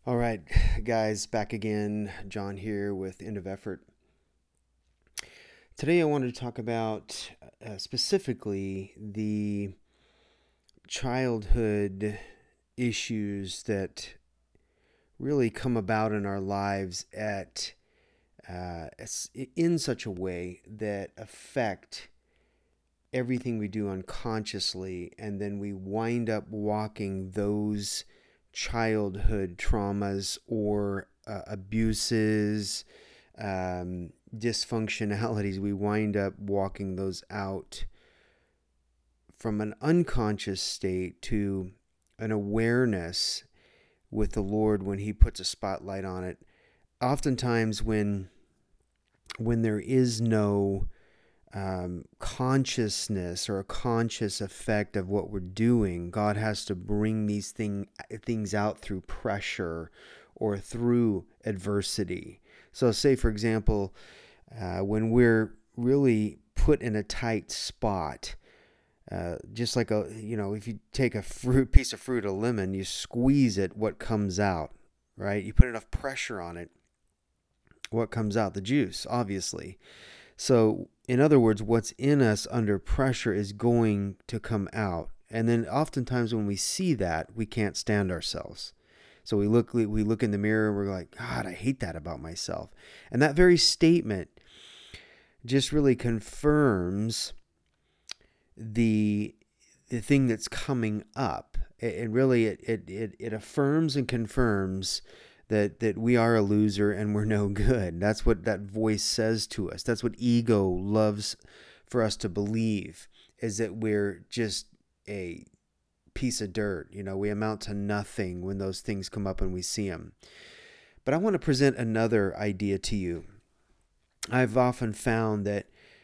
All right, guys, back again. John here with End of Effort. Today I wanted to talk about specifically the childhood issues that really come about in our lives in such a way that affect everything we do unconsciously, and then we wind up walking those childhood traumas or abuses, dysfunctionalities. We wind up walking those out from an unconscious state to an awareness with the Lord when He puts a spotlight on it. Oftentimes, when there is no consciousness or a conscious effect of what we're doing, God has to bring these things out through pressure or through adversity. So, say for example, when we're really put in a tight spot, just like if you take a piece of fruit, a lemon, you squeeze it, what comes out, right? You put enough pressure on it, what comes out? The juice, obviously. So, in other words, what's in us under pressure is going to come out. And then oftentimes when we see that, we can't stand ourselves. So we look in the mirror and we're like, God, I hate that about myself. And that very statement just really confirms the thing that's coming up. And really it affirms and confirms that we are a loser and we're no good. That's what that voice says to us. That's what ego loves for us to believe, is that we're just a piece of dirt. We amount to nothing when those things come up and we see them. But I want to present another idea to you. I've often found that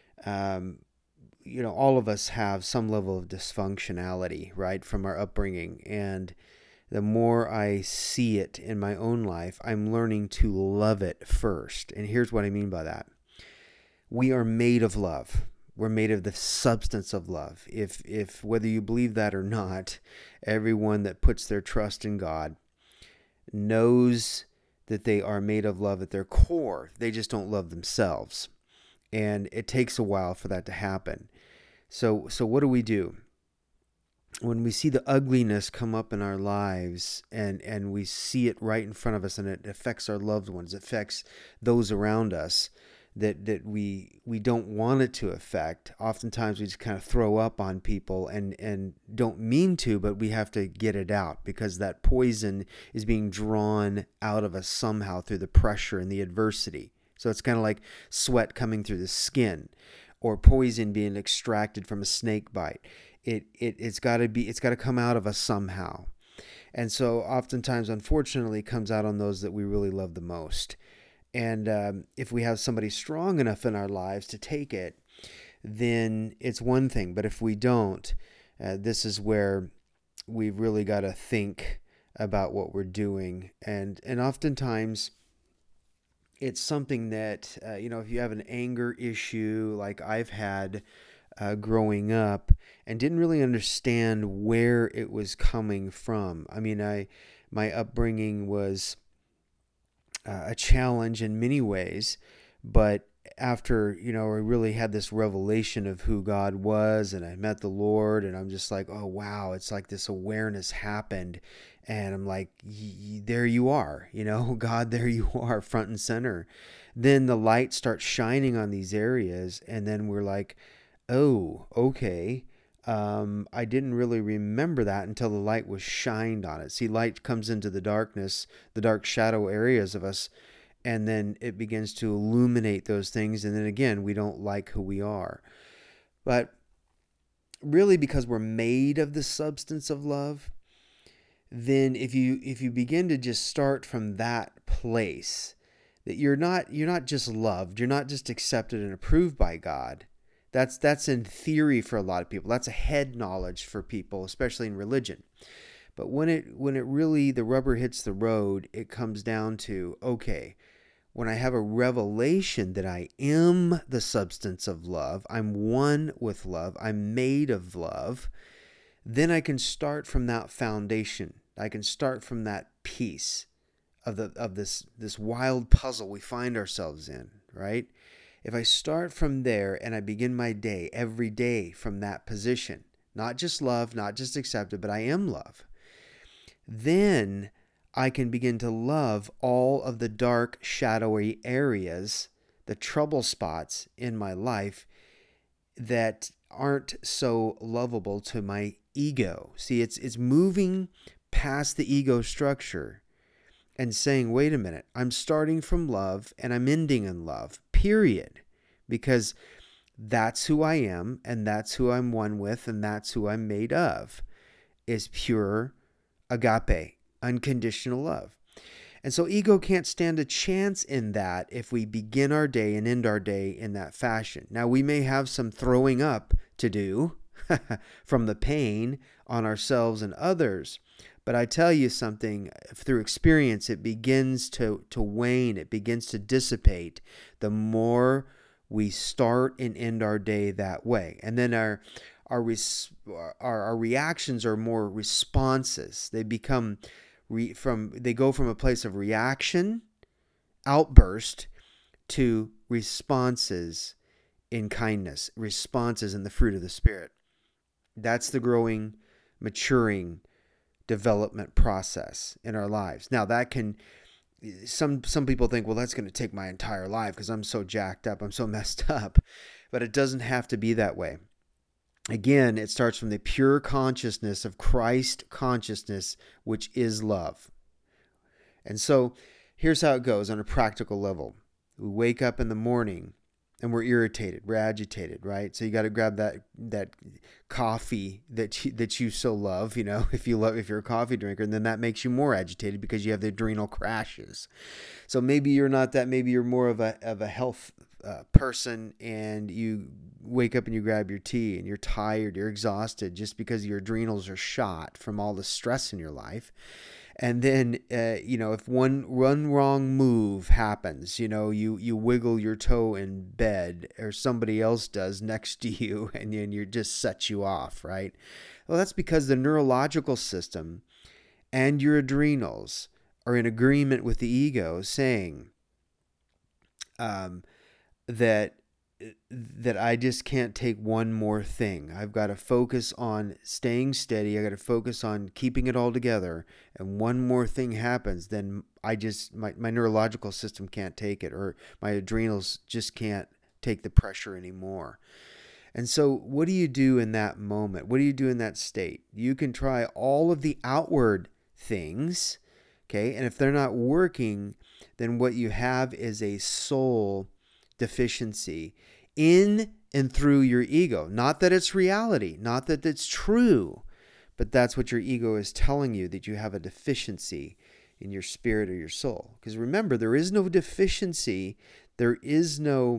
all of us have some level of dysfunctionality, right, from our upbringing. And the more I see it in my own life, I'm learning to love it first. And here's what I mean by that. We are made of love. We're made of the substance of love. If whether you believe that or not, everyone that puts their trust in God knows that they are made of love at their core. They just don't love themselves. And it takes a while for that to happen. So what do? When we see the ugliness come up in our lives and we see it right in front of us, and it affects our loved ones, it affects those around us that we don't want it to affect. Oftentimes we just kind of throw up on people and don't mean to, but we have to get it out because that poison is being drawn out of us somehow through the pressure and the adversity. So it's kind of like sweat coming through the skin, or poison being extracted from a snake bite. It's got to come out of us somehow. And so oftentimes, unfortunately, it comes out on those that we really love the most. And if we have somebody strong enough in our lives to take it, then it's one thing. But if we don't, this is where we've really got to think about what we're doing. And oftentimes, it's something that, if you have an anger issue like I've had growing up and didn't really understand where it was coming from. I mean, my upbringing was a challenge in many ways, but after, I really had this revelation of who God was, and I met the Lord, and I'm just like, oh, wow, it's like this awareness happened. And I'm like, there you are, God, there you are, front and center. Then the light starts shining on these areas, and then we're like, oh, okay. I didn't really remember that until the light was shined on it. See, light comes into the darkness, the dark shadow areas of us, and then it begins to illuminate those things. And then again, we don't like who we are. But really, because we're made of the substance of love, then if you begin to just start from that place, that you're not just loved, you're not just accepted and approved by God. That's in theory for a lot of people. That's a head knowledge for people, especially in religion. But when it really, the rubber hits the road, it comes down to, okay, when I have a revelation that I am the substance of love, I'm one with love, I'm made of love, then I can start from that foundation. I can start from that piece of this wild puzzle we find ourselves in, right? If I start from there and I begin my day every day from that position, not just love, not just accepted, but I am love, then I can begin to love all of the dark, shadowy areas, the trouble spots in my life that aren't so lovable to my ego. See, it's moving past the ego structure and saying, wait a minute, I'm starting from love and I'm ending in love, period. Because that's who I am and that's who I'm one with and that's who I'm made of, is pure agape, unconditional love. And so ego can't stand a chance in that if we begin our day and end our day in that fashion. Now, we may have some throwing up to do from the pain on ourselves and others, but I tell you something, through experience, it begins to wane, it begins to dissipate the more we start and end our day that way. And then our reactions are more responses. They become they go from a place of reaction, outburst, to responses in kindness, responses in the fruit of the Spirit. That's the growing, maturing development process in our lives. Now, that can, some people think, well, that's going to take my entire life because I'm so jacked up, I'm so messed up. But it doesn't have to be that way. Again, it starts from the pure consciousness of Christ consciousness, which is love. And so here's how it goes on a practical level. We wake up in the morning and we're irritated, we're agitated, right? So you got to grab that coffee that you so love, if you're a coffee drinker, and then that makes you more agitated because you have the adrenal crashes. So maybe you're not that, maybe you're more of a health person, and you wake up and you grab your tea and you're tired, you're exhausted just because your adrenals are shot from all the stress in your life. And then, if one wrong move happens, you wiggle your toe in bed, or somebody else does next to you, and then you just sets you off, right? Well, that's because the neurological system and your adrenals are in agreement with the ego, saying that I just can't take one more thing. I've got to focus on staying steady. I got to focus on keeping it all together. And one more thing happens, then my neurological system can't take it, or my adrenals just can't take the pressure anymore. And so what do you do in that moment? What do you do in that state? You can try all of the outward things, okay? And if they're not working, then what you have is a soul deficiency in and through your ego. Not that it's reality, not that it's true, but that's what your ego is telling you, that you have a deficiency in your spirit or your soul. Because remember, there is no deficiency, there is no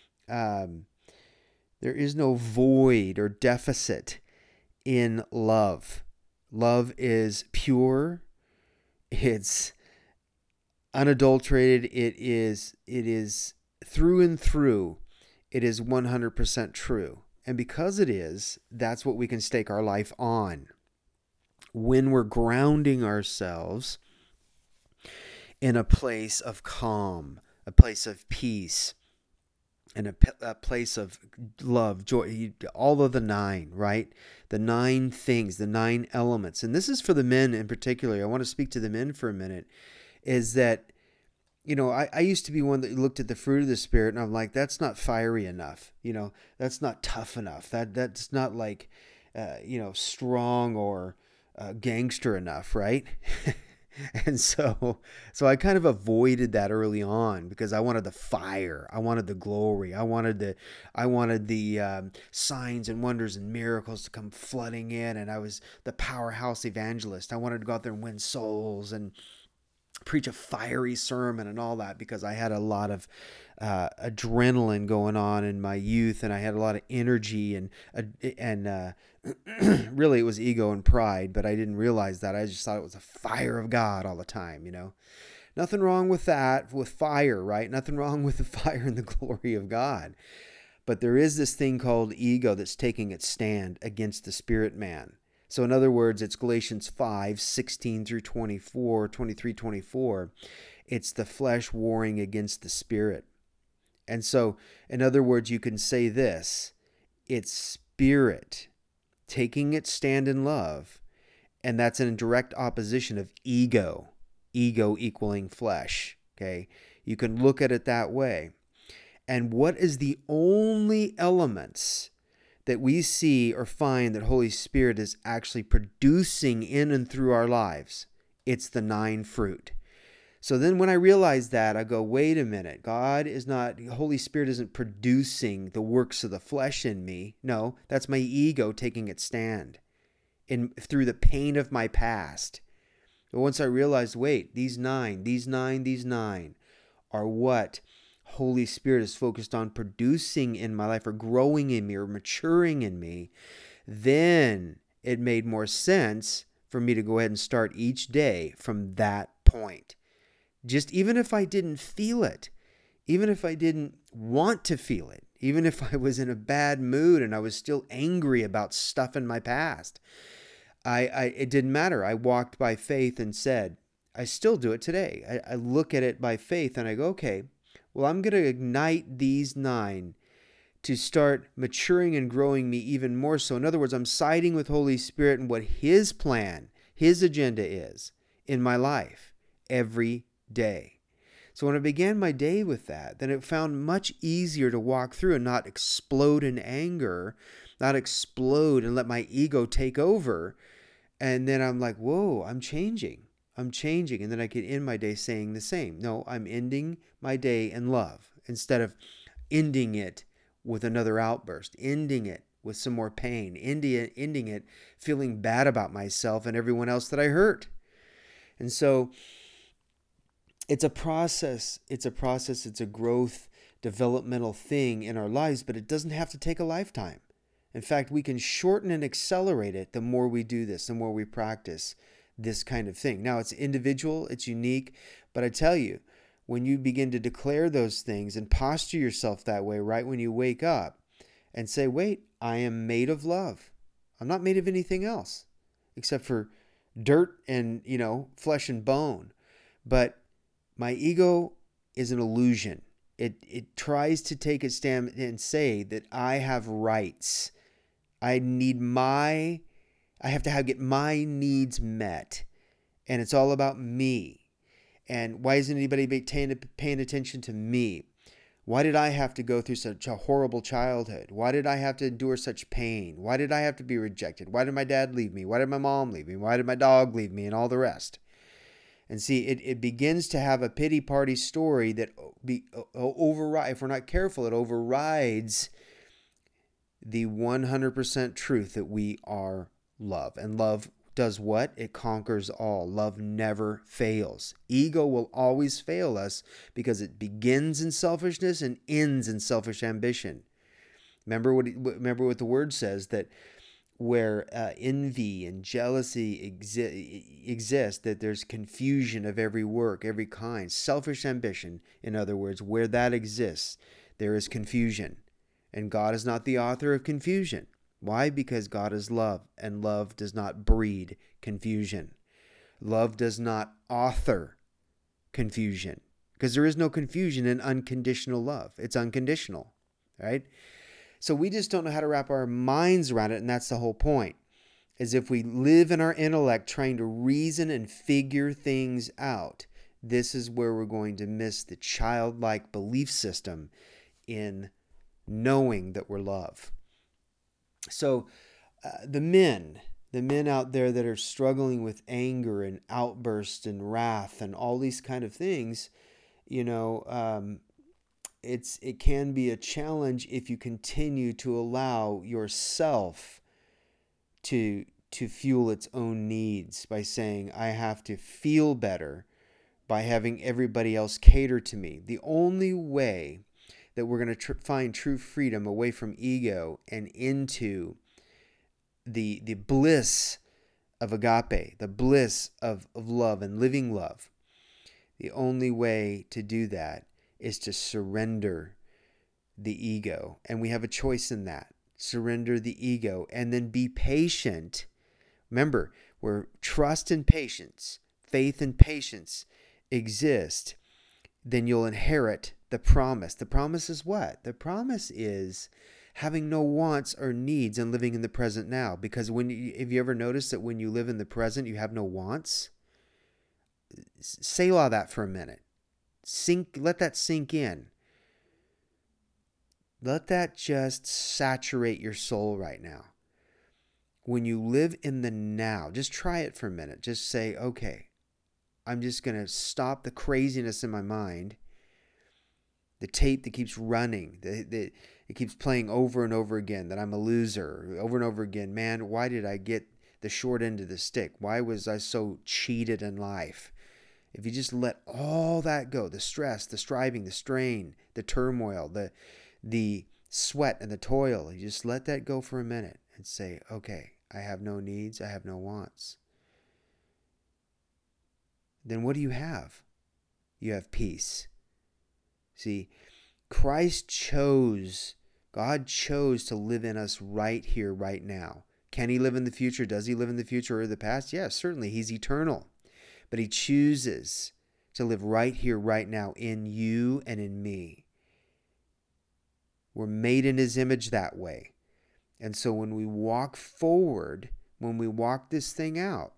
void or deficit in love. Love is pure, it's unadulterated, it is through and through, it is 100% true. And because it is, that's what we can stake our life on. When we're grounding ourselves in a place of calm, a place of peace, and a place of love, joy, all of the 9, right? The 9 things, the 9 elements. And this is for the men in particular. I want to speak to the men for a minute, is that, I used to be one that looked at the fruit of the Spirit and I'm like, that's not fiery enough. That's not tough enough. That's not like, strong or gangster enough, right? And so I kind of avoided that early on because I wanted the fire. I wanted the glory. I wanted the signs and wonders and miracles to come flooding in. And I was the powerhouse evangelist. I wanted to go out there and win souls and preach a fiery sermon and all that, because I had a lot of adrenaline going on in my youth, and I had a lot of energy, and really it was ego and pride, but I didn't realize that. I just thought it was the fire of God all the time, Nothing wrong with that, with fire, right? Nothing wrong with the fire and the glory of God. But there is this thing called ego that's taking its stand against the spirit man. So in other words, it's Galatians 5:16 through 24, 23, 24. It's the flesh warring against the spirit. And so, in other words, you can say this: it's spirit taking its stand in love, and that's in direct opposition of ego equaling flesh. Okay, you can look at it that way. And what is the only elements that we see or find that Holy Spirit is actually producing in and through our lives? It's the 9 fruit. So then when I realize that, I go, wait a minute. Holy Spirit isn't producing the works of the flesh in me. No, that's my ego taking its stand through the pain of my past. But once I realized, wait, these nine are what Holy Spirit is focused on producing in my life, or growing in me, or maturing in me, then it made more sense for me to go ahead and start each day from that point. Just even if I didn't feel it, even if I didn't want to feel it, even if I was in a bad mood and I was still angry about stuff in my past, it didn't matter. I walked by faith and said, I still do it today. I look at it by faith and I go, okay, well, I'm going to ignite these 9 to start maturing and growing me even more so. In other words, I'm siding with Holy Spirit and what His plan, His agenda is in my life every day. So when I began my day with that, then it found much easier to walk through and not explode in anger, not explode and let my ego take over. And then I'm like, whoa, I'm changing. And then I could end my day saying the same. No, I'm ending my day in love instead of ending it with another outburst, ending it with some more pain, ending it feeling bad about myself and everyone else that I hurt. And so it's a process. It's a growth, developmental thing in our lives, but it doesn't have to take a lifetime. In fact, we can shorten and accelerate it the more we do this, the more we practice this kind of thing. Now, it's individual, it's unique, but I tell you, when you begin to declare those things and posture yourself that way right when you wake up and say, wait, I am made of love. I'm not made of anything else except for dirt and, flesh and bone. But my ego is an illusion. It tries to take a stand and say that I have rights. I have to get my needs met. And it's all about me. And why isn't anybody paying attention to me? Why did I have to go through such a horrible childhood? Why did I have to endure such pain? Why did I have to be rejected? Why did my dad leave me? Why did my mom leave me? Why did my dog leave me? And all the rest. And see, it begins to have a pity party story that override. If we're not careful, it overrides the 100% truth that we are love. And love does what? It conquers all. Love never fails. Ego will always fail us because it begins in selfishness and ends in selfish ambition. Remember what the word says, that where envy and jealousy exist, that there's confusion of every work, every kind. Selfish ambition, in other words, where that exists, there is confusion. And God is not the author of confusion. Why? Because God is love, and love does not breed confusion. Love does not author confusion, because there is no confusion in unconditional love. It's unconditional, right? So we just don't know how to wrap our minds around it, and that's the whole point, is if we live in our intellect trying to reason and figure things out, this is where we're going to miss the childlike belief system in knowing that we're love. So the men out there that are struggling with anger and outbursts and wrath and all these kind of things, it can be a challenge if you continue to allow yourself to fuel its own needs by saying, I have to feel better by having everybody else cater to me. The only way that we're going to find true freedom away from ego and into the bliss of agape, the bliss of love and living love, the only way to do that is to surrender the ego. And we have a choice in that. Surrender the ego and then be patient Remember, where trust and patience, faith and patience exist, then you'll inherit the promise. The promise is what? The promise is having no wants or needs and living in the present now. Because if you ever notice that when you live in the present, you have no wants? Selah that for a minute. Let that sink in. Let that just saturate your soul right now. When you live in the now, just try it for a minute. Just say, okay, I'm just going to stop the craziness in my mind, the tape that keeps running, it keeps playing over and over again, that I'm a loser, over and over again. Man, why did I get the short end of the stick? Why was I so cheated in life? If you just let all that go, the stress, the striving, the strain, the turmoil, the sweat and the toil, you just let that go for a minute and say, okay, I have no needs, I have no wants. Then what do you have? You have peace. See, God chose to live in us right here, right now. Can he live in the future? Does he live in the future or the past? Yes, certainly. He's eternal. But he chooses to live right here, right now, in you and in me. We're made in his image that way. And so when we walk forward, when we walk this thing out,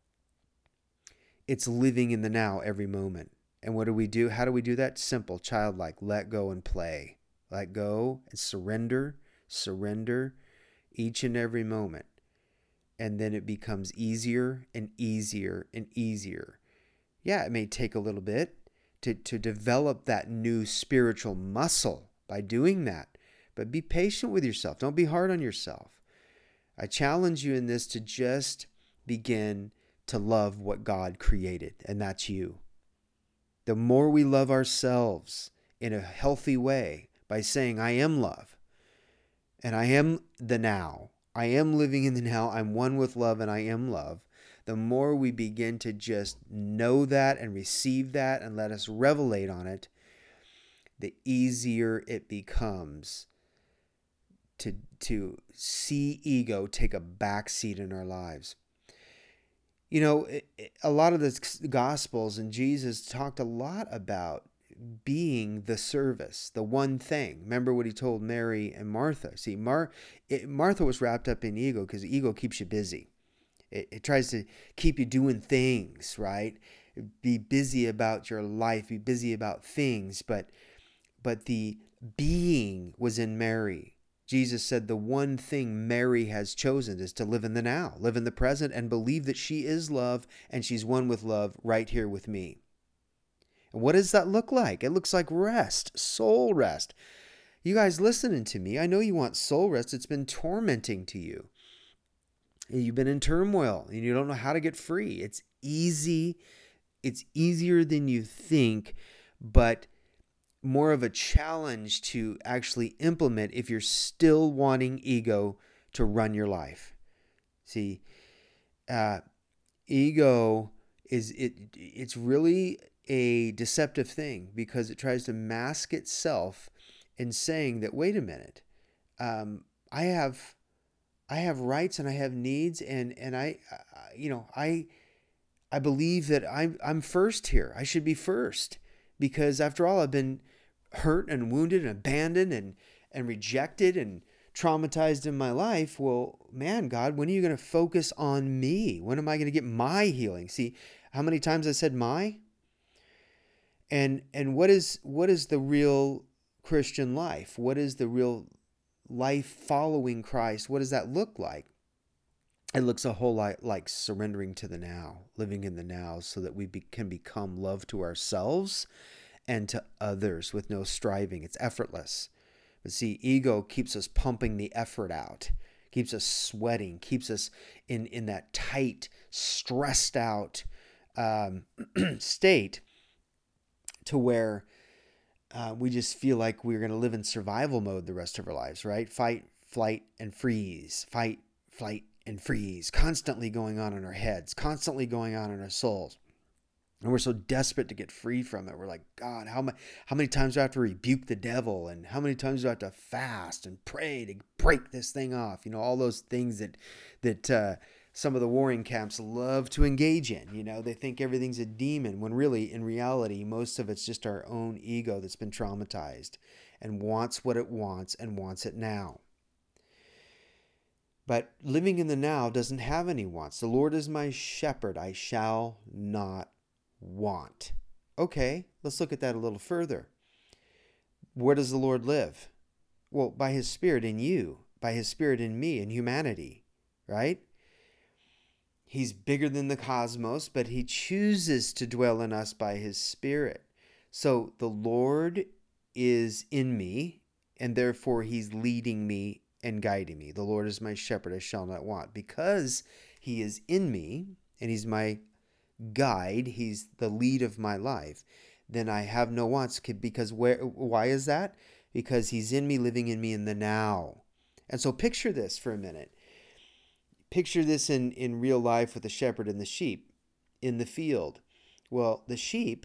it's living in the now every moment. And what do we do? How do we do that? Simple, childlike. Let go and play. Let go and surrender each and every moment. And then it becomes easier and easier and easier. Yeah, it may take a little bit to develop that new spiritual muscle by doing that. But be patient with yourself. Don't be hard on yourself. I challenge you in this to just begin to love what God created, and that's you. The more we love ourselves in a healthy way by saying, I am love, and I am the now, I am living in the now, I'm one with love, and I am love, the more we begin to just know that and receive that and let us revelate on it, the easier it becomes to see ego take a back seat in our lives. You know, a lot of the Gospels and Jesus talked a lot about being the service, the one thing. Remember what he told Mary and Martha. See, Martha was wrapped up in ego because ego keeps you busy. It tries to keep you doing things, right? Be busy about your life, be busy about things. But the being was in Mary. Jesus said the one thing Mary has chosen is to live in the now, live in the present, and believe that she is love and she's one with love right here with me. And what does that look like? It looks like rest, soul rest. You guys listening to me, I know you want soul rest. It's been tormenting to you. You've been in turmoil and you don't know how to get free. It's easy. It's easier than you think, but more of a challenge to actually implement if you're still wanting ego to run your life. See, ego it's really a deceptive thing because it tries to mask itself in saying that, wait a minute, I have rights and I have needs and I believe that I'm first here. I should be first because after all, I've been hurt and wounded and abandoned and rejected and traumatized in my life. Well, man, God, when are you going to focus on me? When am I going to get my healing? See how many times I said my? And what is the real Christian life? What is the real life following Christ? What does that look like? It looks a whole lot like surrendering to the now, living in the now so that we can become love to ourselves and to others with no striving. It's effortless. But see, ego keeps us pumping the effort out, keeps us sweating, keeps us in that tight, stressed out state to where we just feel like we're going to live in survival mode the rest of our lives, right? Fight, flight, and freeze. Fight, flight, and freeze. Constantly going on in our heads, constantly going on in our souls. And we're so desperate to get free from it. We're like, God, how many times do I have to rebuke the devil? And how many times do I have to fast and pray to break this thing off? You know, all those things that some of the warring camps love to engage in. They think everything's a demon when really, in reality, most of it's just our own ego that's been traumatized and wants what it wants and wants it now. But living in the now doesn't have any wants. The Lord is my shepherd, I shall not want. Okay, let's look at that a little further. Where does the Lord live? Well, by his Spirit in you, by his Spirit in me, in humanity, right? He's bigger than the cosmos, but he chooses to dwell in us by his Spirit. So the Lord is in me, and therefore he's leading me and guiding me. The Lord is my shepherd, I shall not want. Because he is in me, and he's my guide, he's the lead of my life, then I have no wants. Because why is that? Because he's in me, living in me in the now. And so picture this for a minute. Picture this in real life with the shepherd and the sheep in the field. Well, the sheep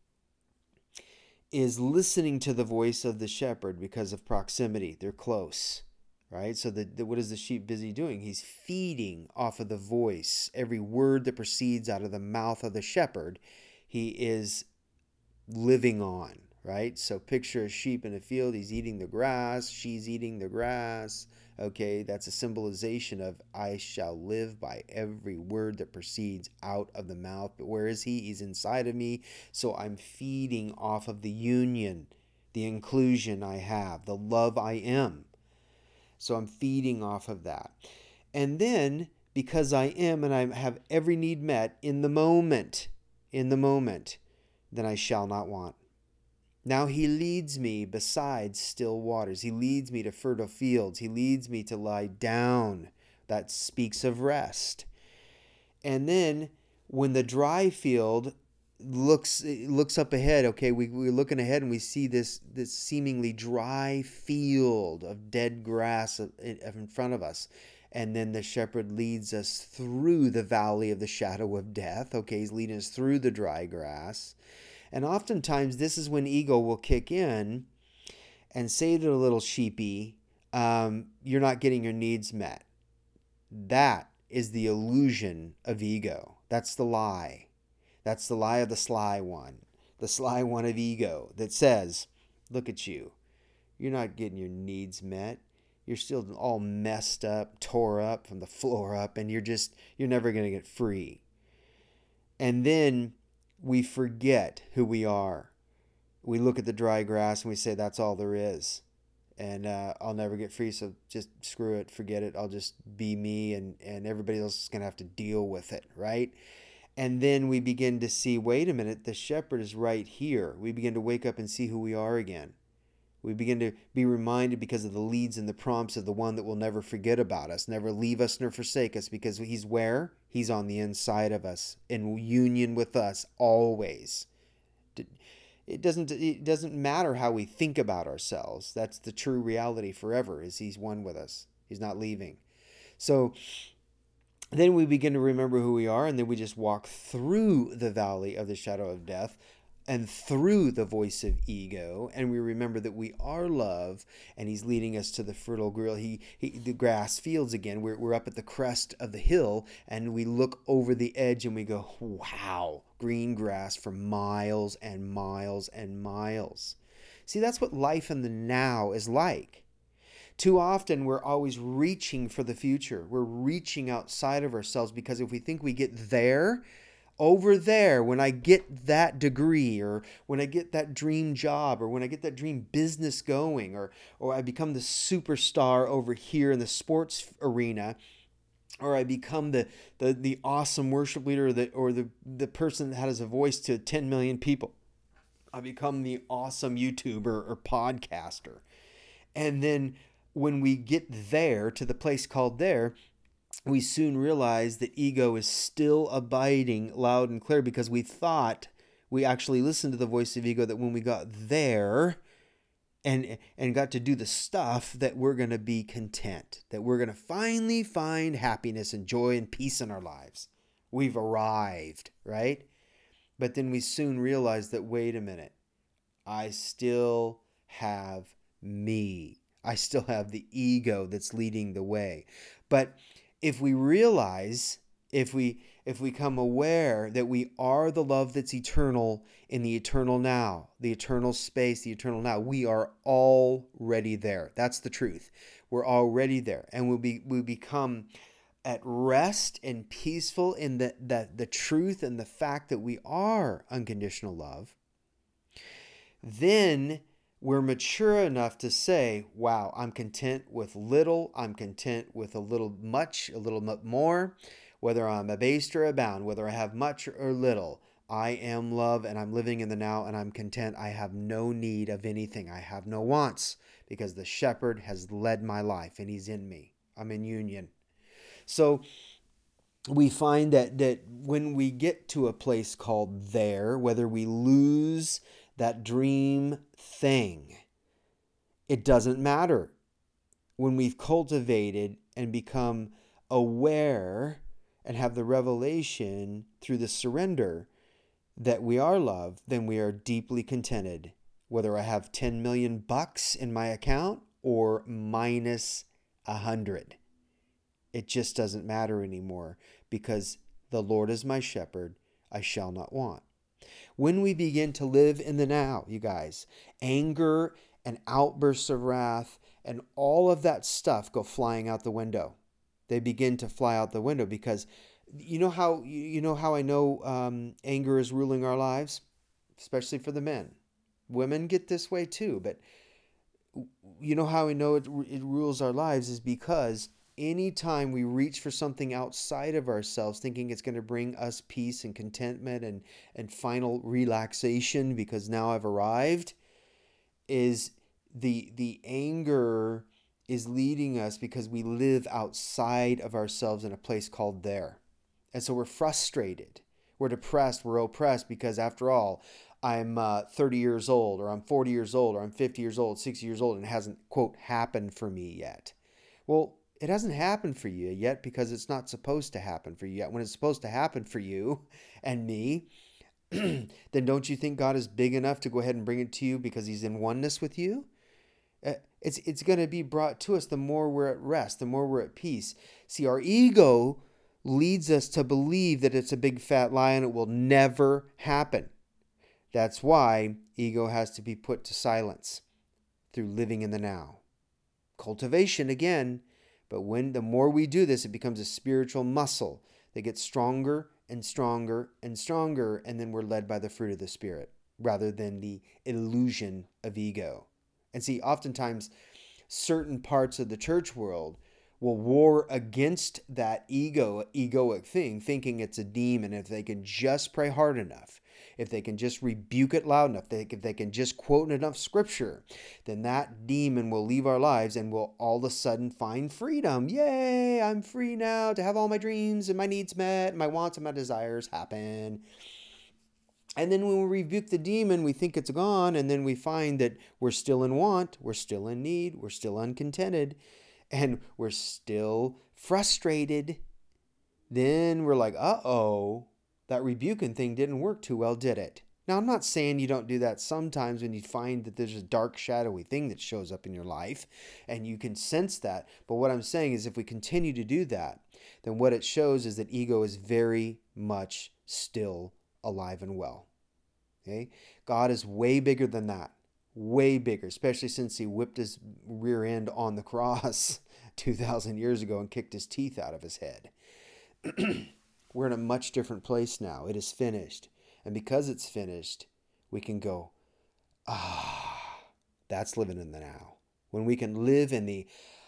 is listening to the voice of the shepherd because of proximity. They're close, right? So what is the sheep busy doing? He's feeding off of the voice. Every word that proceeds out of the mouth of the shepherd, he is living on, right? So picture a sheep in a field. He's eating the grass. She's eating the grass. Okay, that's a symbolization of I shall live by every word that proceeds out of the mouth. But where is he? He's inside of me. So I'm feeding off of the union, the inclusion I have, the love I am. So I'm feeding off of that. And then because I am and I have every need met in the moment, then I shall not want. Now he leads me beside still waters. He leads me to fertile fields. He leads me to lie down. That speaks of rest. And then when the dry field looks up ahead, okay, we're looking ahead and we see this seemingly dry field of dead grass in front of us. And then the shepherd leads us through the valley of the shadow of death. Okay, he's leading us through the dry grass. And oftentimes this is when ego will kick in and say to the little sheepy, you're not getting your needs met. That is the illusion of ego. That's the lie. That's the lie of the sly one of ego that says, look at you. You're not getting your needs met. You're still all messed up, tore up from the floor up, and you're never going to get free. And then we forget who we are. We look at the dry grass and we say, that's all there is. And I'll never get free, so just screw it, forget it. I'll just be me, and everybody else is going to have to deal with it, right? And then we begin to see, wait a minute, the shepherd is right here. We begin to wake up and see who we are again. We begin to be reminded because of the leads and the prompts of the one that will never forget about us, never leave us nor forsake us, because he's where? He's on the inside of us, in union with us always. It doesn't matter how we think about ourselves. That's the true reality forever, is he's one with us. He's not leaving. So then we begin to remember who we are, and then we just walk through the valley of the shadow of death, and through the voice of ego, and we remember that we are love, and he's leading us to the fertile ground. The grass fields again. We're up at the crest of the hill, and we look over the edge, and we go, wow, green grass for miles and miles and miles. See, that's what life in the now is like. Too often, we're always reaching for the future. We're reaching outside of ourselves, because if we think we get there, over there, when I get that degree, or when I get that dream job, or when I get that dream business going, or I become the superstar over here in the sports arena, or I become the awesome worship leader, or the person that has a voice to 10 million people. I become the awesome YouTuber or podcaster. And then when we get there, to the place called there, we soon realize that ego is still abiding loud and clear, because we thought we actually listened to the voice of ego, that when we got there and got to do the stuff, that we're going to be content, that we're going to finally find happiness and joy and peace in our lives. We've arrived, right? But then we soon realize that, wait a minute, I still have me. I still have the ego that's leading the way. But if we realize, if we come aware that we are the love that's eternal in the eternal now, the eternal space, the eternal now, we are already there. That's the truth. We're already there, and we become at rest and peaceful in the truth and the fact that we are unconditional love. Then we're mature enough to say, wow, I'm content with little. I'm content with a little much, a little more, whether I'm abased or abound, whether I have much or little. I am love, and I'm living in the now, and I'm content. I have no need of anything. I have no wants, because the shepherd has led my life, and he's in me. I'm in union. So we find that when we get to a place called there, whether we lose that dream thing, it doesn't matter. When we've cultivated and become aware and have the revelation through the surrender that we are love, then we are deeply contented. Whether I have 10 million bucks in my account or minus 100, it just doesn't matter anymore, because the Lord is my shepherd, I shall not want. When we begin to live in the now, you guys, anger and outbursts of wrath and all of that stuff go flying out the window. They begin to fly out the window, because you know how I know anger is ruling our lives, especially for the men. Women get this way too, but you know how I know it rules our lives is because anytime we reach for something outside of ourselves, thinking it's going to bring us peace and contentment and final relaxation because now I've arrived, is the anger is leading us because we live outside of ourselves in a place called there. And so we're frustrated, we're depressed, we're oppressed, because after all, I'm 30 years old, or I'm 40 years old, or I'm 50 years old, 60 years old, and it hasn't, quote, happened for me yet. Well, it hasn't happened for you yet because it's not supposed to happen for you yet. When it's supposed to happen for you and me, then don't you think God is big enough to go ahead and bring it to you because he's in oneness with you? It's going to be brought to us the more we're at rest, the more we're at peace. See, our ego leads us to believe that it's a big fat lie and it will never happen. That's why ego has to be put to silence through living in the now. Cultivation again, but the more we do this, it becomes a spiritual muscle that gets stronger and stronger and stronger, and then we're led by the fruit of the Spirit rather than the illusion of ego. And see, oftentimes certain parts of the church world will war against that egoic thing, thinking it's a demon. If they can just pray hard enough, if they can just rebuke it loud enough, if they can just quote enough scripture, then that demon will leave our lives and we'll all of a sudden find freedom. Yay, I'm free now to have all my dreams and my needs met, my wants and my desires happen. And then when we rebuke the demon, we think it's gone, and then we find that we're still in want, we're still in need, we're still uncontented, and we're still frustrated. Then we're like, uh-oh, that rebuking thing didn't work too well, did it? Now, I'm not saying you don't do that sometimes when you find that there's a dark, shadowy thing that shows up in your life, and you can sense that. But what I'm saying is if we continue to do that, then what it shows is that ego is very much still alive and well. Okay? God is way bigger than that. Way bigger, especially since he whipped his rear end on the cross 2,000 years ago and kicked his teeth out of his head. We're in a much different place now. It is finished. And because it's finished, we can go, that's living in the now. When we can live in the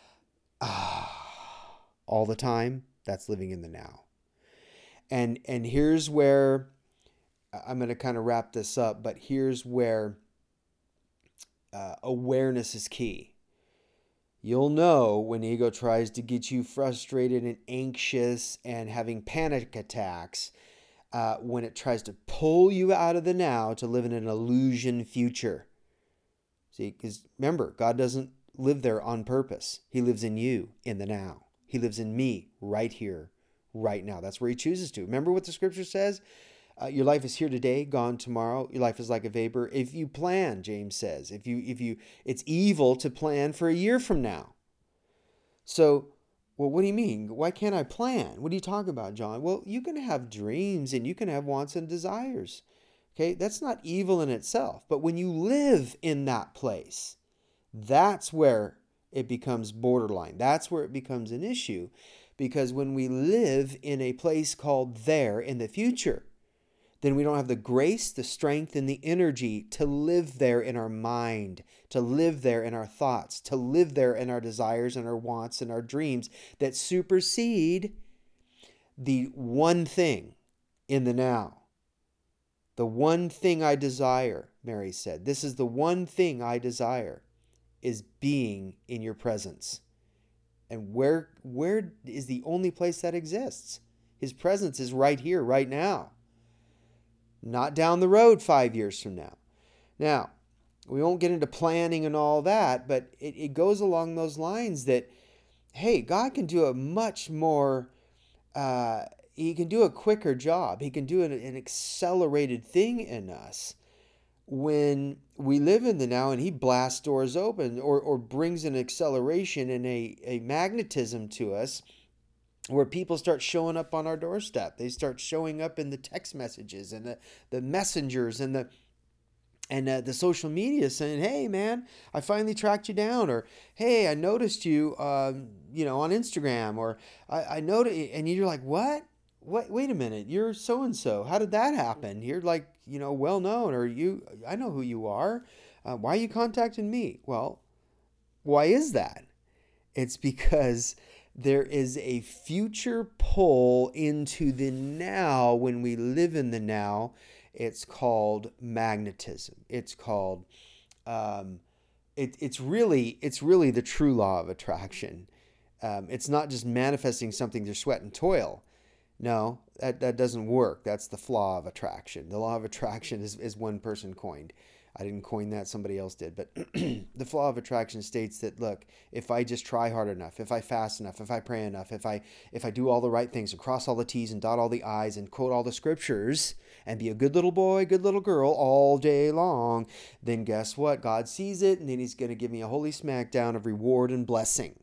all the time, that's living in the now. And here's where I'm going to kind of wrap this up, but here's where awareness is key. You'll know when ego tries to get you frustrated and anxious and having panic attacks, when it tries to pull you out of the now to live in an illusion future. See, because remember, God doesn't live there on purpose. He lives in you in the now. He lives in me right here, right now. That's where he chooses to. Remember what the scripture says? Your life is here today, gone tomorrow. Your life is like a vapor. If you plan, James says, if you, it's evil to plan for a year from now. So Well, what do you mean? Why can't I plan? What are you talking about, John? Well, you can have dreams and you can have wants and desires. Okay, that's not evil in itself. But when you live in that place, that's where it becomes borderline. That's where it becomes an issue. Because when we live in a place called there in the future, then we don't have the grace, the strength, and the energy to live there in our mind, to live there in our thoughts, to live there in our desires and our wants and our dreams that supersede the one thing in the now. The one thing I desire, Mary said. This is the one thing I desire, is being in your presence. And where is the only place that exists? His presence is right here, right now. Not down the road 5 years from now. Now, we won't get into planning and all that, but it goes along those lines that, hey, God can do a much more, he can do a quicker job. He can do an accelerated thing in us when we live in the now, and he blasts doors open or brings an acceleration and a magnetism to us where people start showing up on our doorstep. They start showing up in the text messages and the messengers and the social media saying, hey, man, I finally tracked you down. Or, hey, I noticed you, on Instagram. Or I noticed, and you're like, what? Wait a minute, you're so-and-so. How did that happen? You're like, well known, or I know who you are. Why are you contacting me? Well, why is that? It's because there is a future pull into the now when we live in the now. It's called magnetism. It's called, it's really the true law of attraction. It's not just manifesting something through sweat and toil. No, that doesn't work. That's the flaw of attraction. The law of attraction is one person coined. I didn't coin that, somebody else did. But the flaw of attraction states that, look, if I just try hard enough, if I fast enough, if I pray enough, if I do all the right things and cross all the T's and dot all the I's and quote all the scriptures and be a good little boy, good little girl all day long, then guess what? God sees it, and then he's going to give me a holy smackdown of reward and blessing.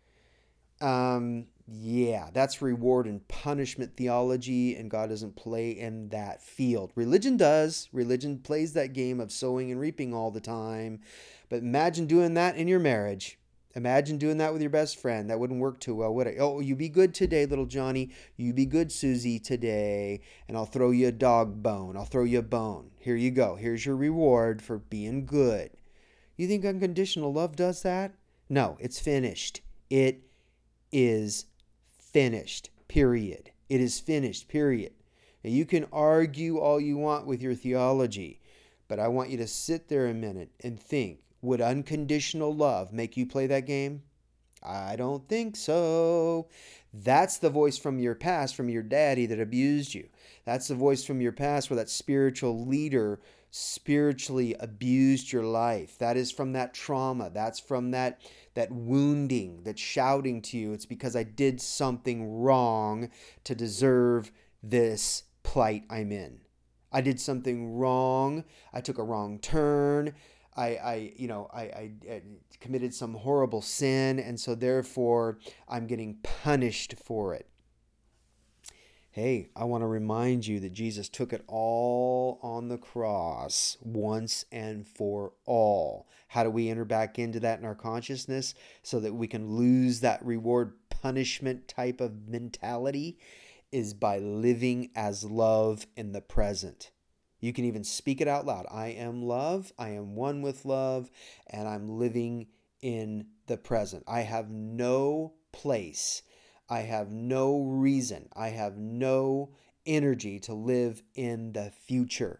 Yeah, that's reward and punishment theology, and God doesn't play in that field. Religion does. Religion plays that game of sowing and reaping all the time. But imagine doing that in your marriage. Imagine doing that with your best friend. That wouldn't work too well, would it? Oh, you be good today, little Johnny. You be good, Susie, today. And I'll throw you a dog bone. I'll throw you a bone. Here you go. Here's your reward for being good. You think unconditional love does that? No, it's finished. It is finished, period. It is finished, period. Now, you can argue all you want with your theology, but I want you to sit there a minute and think, would unconditional love make you play that game? I don't think so. That's the voice from your past, from your daddy that abused you. That's the voice from your past where that spiritual leader spiritually abused your life. That is from that trauma. That's from that wounding that's shouting to you, it's because I did something wrong to deserve this plight I'm in. I did something wrong. I took a wrong turn. I committed some horrible sin, and so therefore I'm getting punished for it. Hey, I want to remind you that Jesus took it all on the cross once and for all. How do we enter back into that in our consciousness so that we can lose that reward punishment type of mentality? Is by living as love in the present. You can even speak it out loud. I am love. I am one with love, and I'm living in the present. I have no place. I have no reason. I have no energy to live in the future.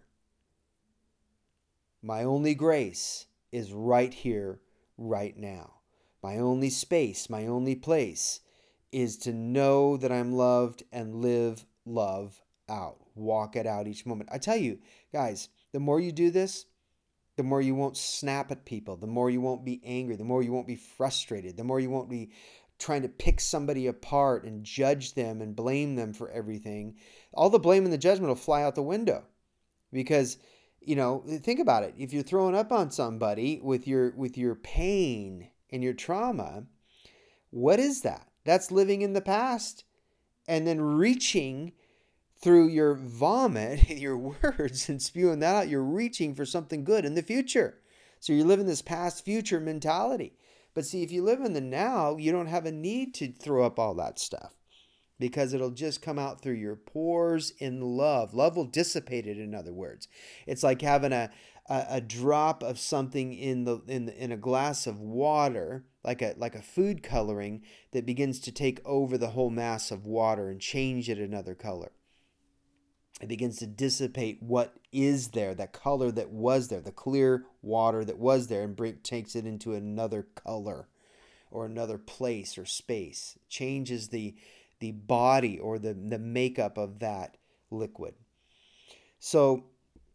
My only grace is right here, right now. My only space, my only place is to know that I'm loved and live love out. Walk it out each moment. I tell you, guys, the more you do this, the more you won't snap at people, the more you won't be angry, the more you won't be frustrated, the more you won't be trying to pick somebody apart and judge them and blame them for everything. All the blame and the judgment will fly out the window. Because, think about it. If you're throwing up on somebody with your pain and your trauma, what is that? That's living in the past and then reaching through your vomit, your words, and spewing that out. You're reaching for something good in the future. So you're living this past future mentality. But see, if you live in the now, you don't have a need to throw up all that stuff because it'll just come out through your pores in love. Love will dissipate it, in other words. It's like having a drop of something in a glass of water, like a food coloring that begins to take over the whole mass of water and change it another color. It begins to dissipate what is there, that color that was there, the clear water that was there, and takes it into another color or another place or space. Changes the body or the makeup of that liquid. So,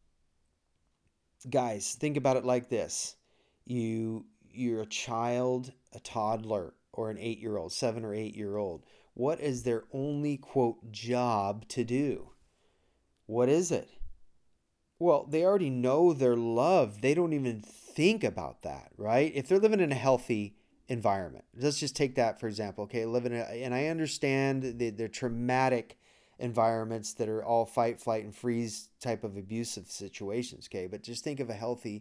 guys, think about it like this. You're a child, a toddler, or an 8-year-old, 7 or 8-year-old. What is their only, quote, job to do? What is it? Well, they already know they're loved. They don't even think about that, right? If they're living in a healthy environment, let's just take that for example. Okay, and I understand the traumatic environments that are all fight, flight, and freeze type of abusive situations. Okay, but just think of a healthy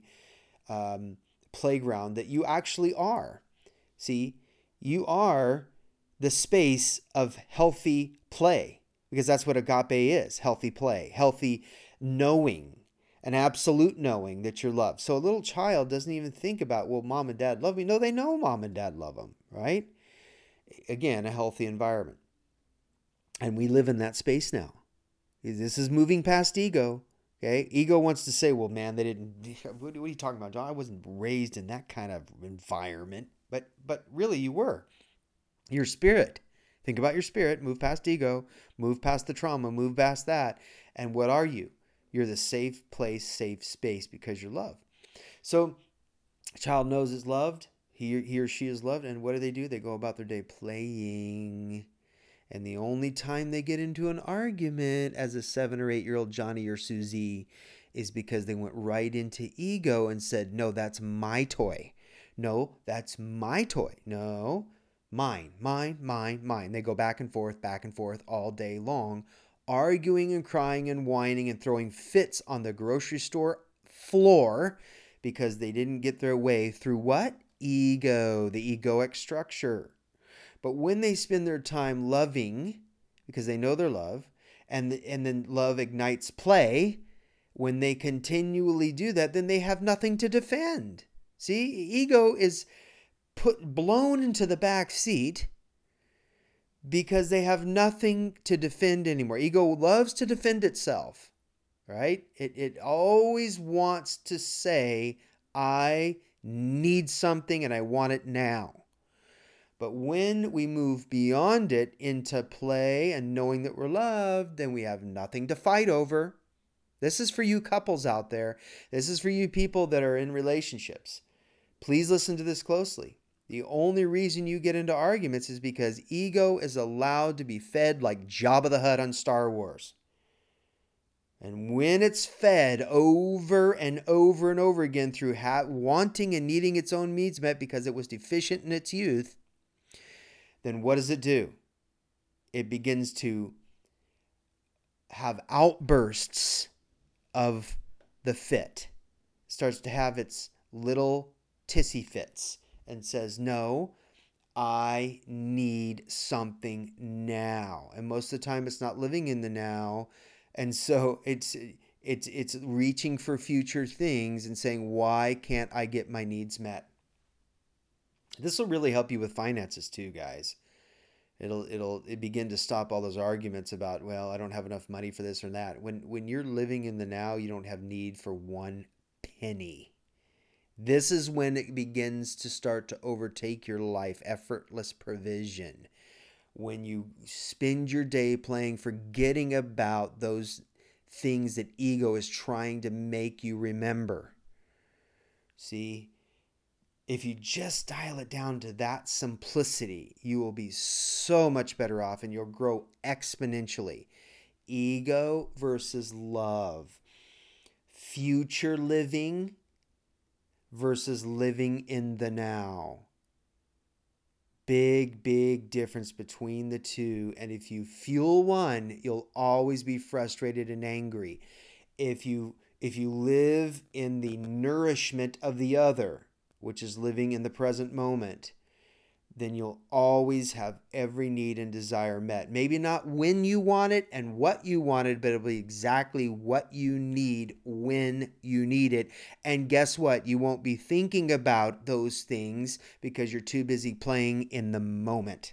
playground that you actually are. See, you are the space of healthy play because that's what agape is: healthy play, healthy knowing, an absolute knowing that you're loved. So a little child doesn't even think about, well, mom and dad love me. No, they know mom and dad love them, right? Again, a healthy environment. And we live in that space now. This is moving past ego. Okay, ego wants to say, well, man, they didn't. What are you talking about, John? I wasn't raised in that kind of environment. But really, you were. Your spirit. Think about your spirit. Move past ego. Move past the trauma. Move past that. And what are you? You're the safe place, safe space because you're loved. So a child knows it's loved. He or she is loved. And what do? They go about their day playing. And the only time they get into an argument as a 7 or 8-year-old Johnny or Susie is because they went right into ego and said, no, that's my toy. No, that's my toy. No, mine, mine, mine, mine. They go back and forth all day long, arguing and crying and whining and throwing fits on the grocery store floor because they didn't get their way through what? Ego, the egoic structure. But when they spend their time loving, because they know they're loved, and then love ignites play, when they continually do that, then they have nothing to defend. See, ego is blown into the back seat because they have nothing to defend anymore. Ego loves to defend itself, right? It always wants to say, I need something and I want it now. But when we move beyond it into play and knowing that we're loved, then we have nothing to fight over. This is for you couples out there. This is for you people that are in relationships. Please listen to this closely. The only reason you get into arguments is because ego is allowed to be fed like Jabba the Hutt on Star Wars. And when it's fed over and over and over again through wanting and needing its own needs met because it was deficient in its youth, then what does it do? It begins to have outbursts of the fit. It starts to have its little tissy fits and says, no, I need something now. And most of the time it's not living in the now. And so it's reaching for future things and saying, why can't I get my needs met? This will really help you with finances too, guys. It'll begin to stop all those arguments about, well, I don't have enough money for this or that. When you're living in the now, you don't have need for one penny. This is when it begins to start to overtake your life, effortless provision. When you spend your day playing, forgetting about those things that ego is trying to make you remember. See? If you just dial it down to that simplicity, you will be so much better off and you'll grow exponentially. Ego versus love. Future living versus living in the now. Big, big difference between the two. And if you fuel one, you'll always be frustrated and angry. If you live in the nourishment of the other, which is living in the present moment, then you'll always have every need and desire met. Maybe not when you want it and what you wanted, but it'll be exactly what you need when you need it. And guess what? You won't be thinking about those things because you're too busy playing in the moment.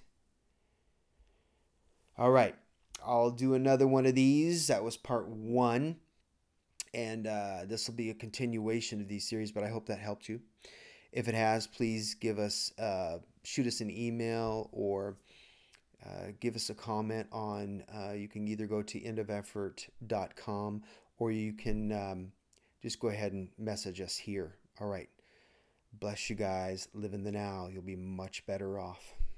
All right, I'll do another one of these. That was part one. And this will be a continuation of these series, but I hope that helped you. If it has, please shoot us an email or give us a comment on. You can either go to endofeffort.com or you can just go ahead and message us here. All right. Bless you guys. Live in the now. You'll be much better off.